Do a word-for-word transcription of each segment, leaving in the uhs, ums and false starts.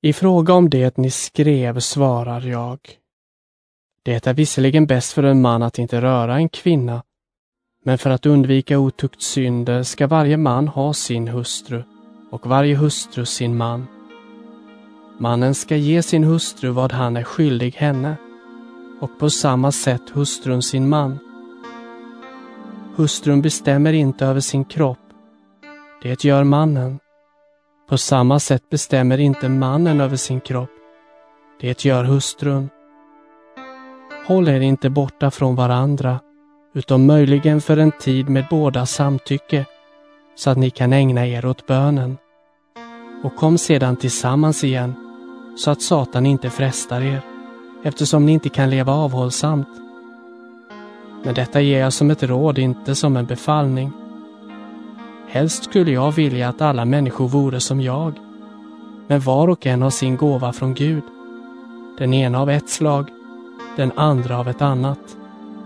I fråga om det ni skrev svarar jag. Det är visserligen bäst för en man att inte röra en kvinna, men för att undvika otuktsynder ska varje man ha sin hustru och varje hustru sin man. Mannen ska ge sin hustru vad han är skyldig henne, och på samma sätt hustrun sin man. Hustrun bestämmer inte över sin kropp, det gör mannen. På samma sätt bestämmer inte mannen över sin kropp, det gör hustrun. Håll er inte borta från varandra, utom möjligen för en tid med båda samtycke, så att ni kan ägna er åt bönen. Och kom sedan tillsammans igen, så att Satan inte frestar er, eftersom ni inte kan leva avhållsamt. Men detta ger jag som ett råd, inte som en befallning. Helst skulle jag vilja att alla människor vore som jag, men var och en har sin gåva från Gud. Den ena av ett slag, den andra av ett annat.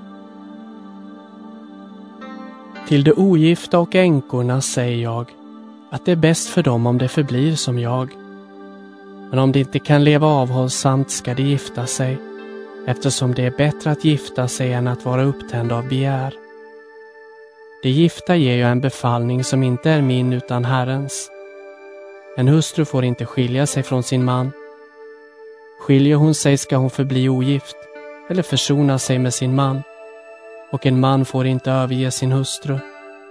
Till de ogifta och änkorna säger jag att det är bäst för dem om det förblir som jag. Men om de inte kan leva avhållsamt ska de gifta sig, eftersom det är bättre att gifta sig än att vara upptänd av begär. De gifta ger jag en befallning som inte är min utan Herrens. En hustru får inte skilja sig från sin man. Skiljer hon sig ska hon förbli ogift eller försona sig med sin man, och en man får inte överge sin hustru.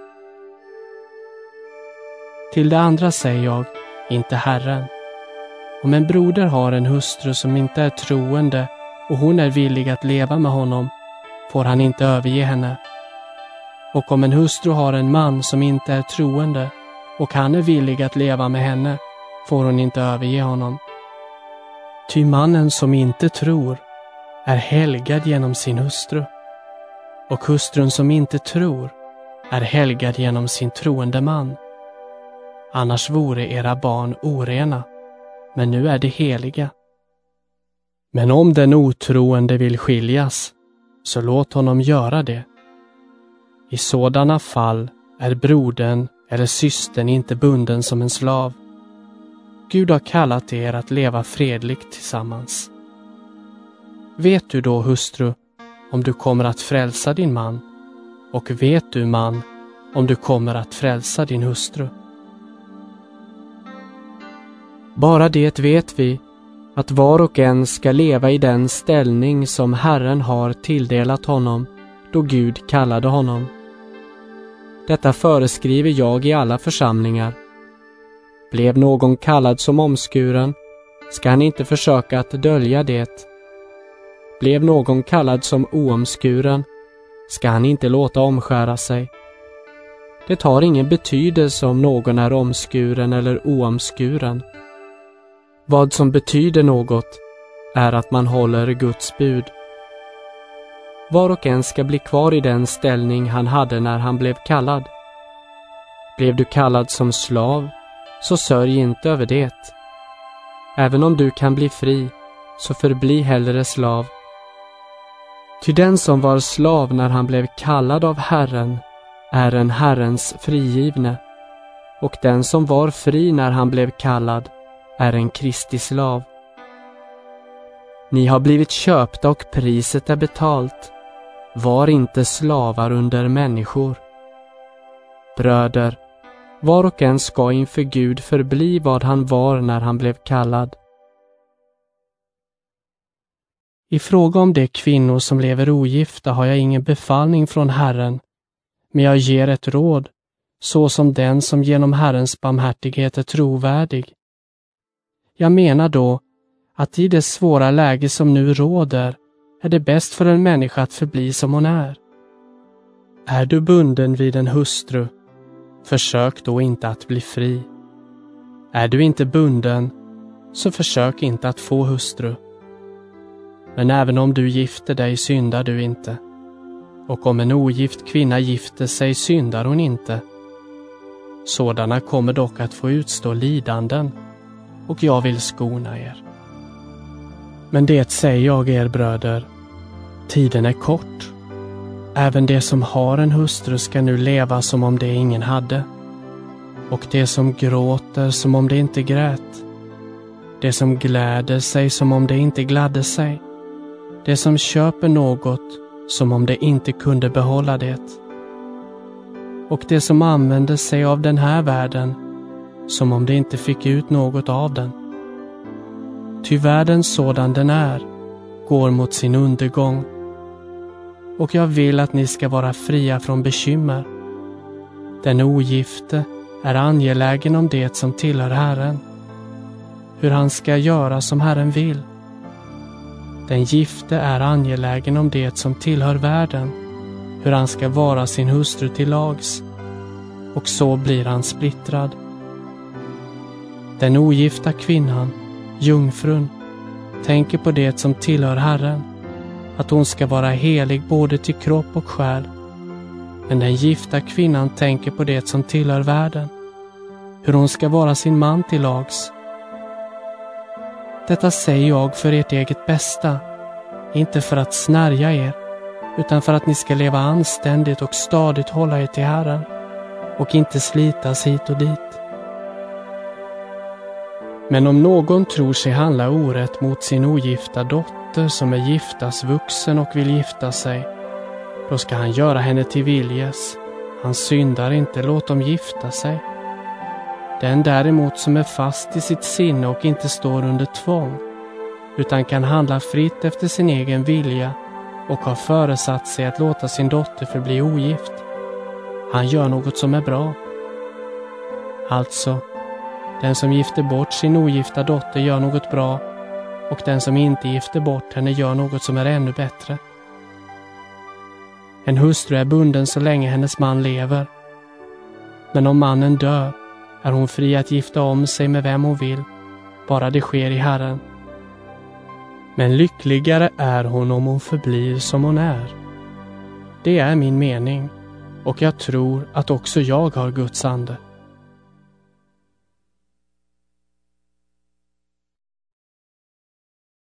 Till det andra säger jag, inte Herren. Om en broder har en hustru som inte är troende och hon är villig att leva med honom, får han inte överge henne. Och om en hustru har en man som inte är troende och han är villig att leva med henne, får hon inte överge honom. Ty mannen som inte tror är helgad genom sin hustru, och hustrun som inte tror är helgad genom sin troende man. Annars vore era barn orena, men nu är de heliga. Men om den otroende vill skiljas, så låt honom göra det. I sådana fall är brodern eller systern inte bunden som en slav. Gud har kallat er att leva fredligt tillsammans. Vet du då, hustru, om du kommer att frälsa din man? Och vet du, man, om du kommer att frälsa din hustru? Bara det vet vi, att var och en ska leva i den ställning som Herren har tilldelat honom, då Gud kallade honom. Detta föreskriver jag i alla församlingar. Blev någon kallad som omskuren, ska han inte försöka att dölja det. Blev någon kallad som oomskuren, ska han inte låta omskära sig. Det har ingen betydelse om någon är omskuren eller oomskuren. Vad som betyder något är att man håller Guds bud. Var och en ska bli kvar i den ställning han hade när han blev kallad. Blev du kallad som slav, så sörj inte över det. Även om du kan bli fri, så förbli hellre slav. Ty den som var slav när han blev kallad av Herren är en Herrens frigivne, och den som var fri när han blev kallad är en Kristi slav. Ni har blivit köpta och priset är betalt. Var inte slavar under människor. Bröder, var och en ska inför Gud förbli vad han var när han blev kallad. I fråga om de kvinnor som lever ogifta har jag ingen befallning från Herren, men jag ger ett råd, så som den som genom Herrens barmhärtighet är trovärdig. Jag menar då att i det svåra läge som nu råder är det bäst för en människa att förbli som hon är. Är du bunden vid en hustru, försök då inte att bli fri. Är du inte bunden, så försök inte att få hustru. Men även om du gifter dig syndar du inte. Och om en ogift kvinna gifter sig syndar hon inte. Sådana kommer dock att få utstå lidanden, och jag vill skona er. Men det säger jag er bröder, tiden är kort. Även det som har en hustru ska nu leva som om det ingen hade, och det som gråter som om det inte grät. det som gläder sig som om det inte gladde sig, det som köper något som om det inte kunde behålla det, och det som använder sig av den här världen som om det inte fick ut något av den. Ty världen sådan den är går mot sin undergång, och jag vill att ni ska vara fria från bekymmer. Den ogifte är angelägen om det som tillhör Herren, hur han ska göra som Herren vill. Den gifte är angelägen om det som tillhör världen, hur han ska vara sin hustru till lags, och så blir han splittrad. Den ogifta kvinnan, jungfrun, tänker på det som tillhör Herren, att hon ska vara helig både till kropp och själ. Men den gifta kvinnan tänker på det som tillhör världen, hur hon ska vara sin man till lags. Detta säger jag för ert eget bästa, inte för att snärja er, utan för att ni ska leva anständigt och stadigt hålla er till Herren, och inte slitas hit och dit. Men om någon tror sig handla orätt mot sin ogifta dotter som är giftas vuxen och vill gifta sig, då ska han göra henne till viljes. Han syndar inte, låt dem gifta sig. Den däremot som är fast i sitt sinne och inte står under tvång, utan kan handla fritt efter sin egen vilja och har föresatt sig att låta sin dotter förbli ogift, han gör något som är bra. Alltså, den som gifter bort sin ogifta dotter gör något bra, och den som inte gifter bort henne gör något som är ännu bättre. En hustru är bunden så länge hennes man lever. Men om mannen dör är hon fri att gifta om sig med vem hon vill, bara det sker i Herren. Men lyckligare är hon om hon förblir som hon är. Det är min mening, och jag tror att också jag har Guds ande.